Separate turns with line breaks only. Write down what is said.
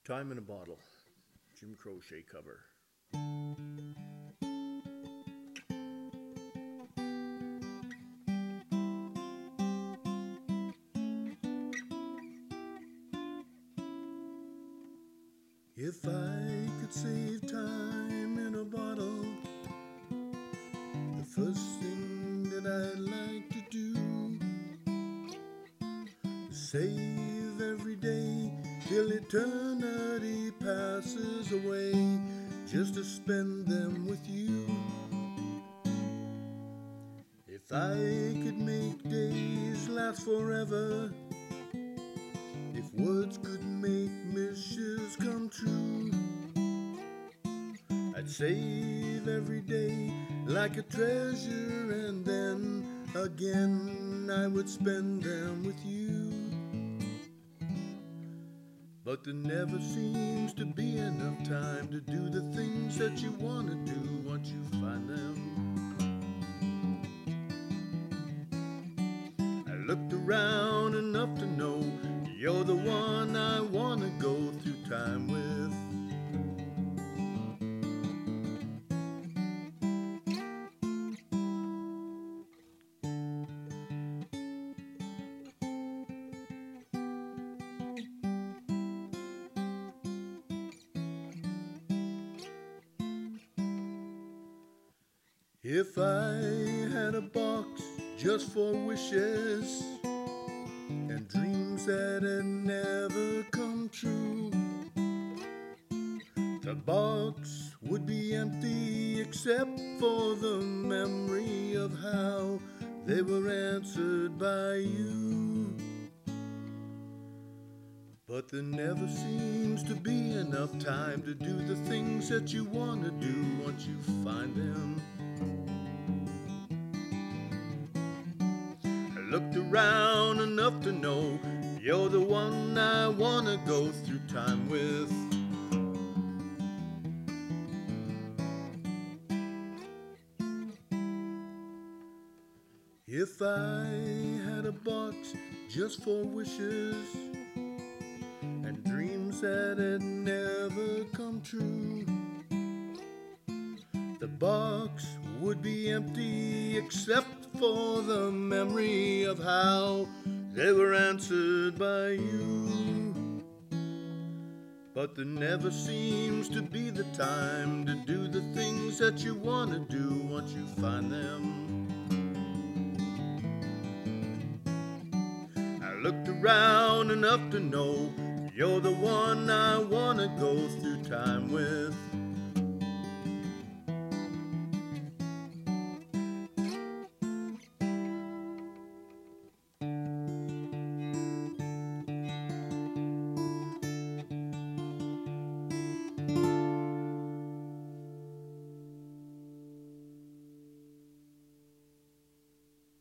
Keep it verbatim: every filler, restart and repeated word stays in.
Time in a Bottle, Jim Croce cover. If I could save time in a bottle, the first thing that I'd like to do is save every day till eternity passes away, just to spend them with you. If I could make days last forever, if words could make wishes come true, I'd save every day like a treasure, and then again I would spend them with you. But there never seems to be enough time to do the things that you want to do once you find them. I looked around enough to know you're the one I want to go through time with. If I had a box just for wishes and dreams that had never come true, the box would be empty except for the memory of how they were answered by you. But there never seems to be enough time to do the things that you want to do once you find them. I looked around enough to know you're the one I want to go through time with. If I had a box just for wishes and dreams that had never come true, the box would be empty except for the memory of how they were answered by you. But there never seems to be the time to do the things that you want to do once you find them. I looked around enough to know you're the one I want to go through time with.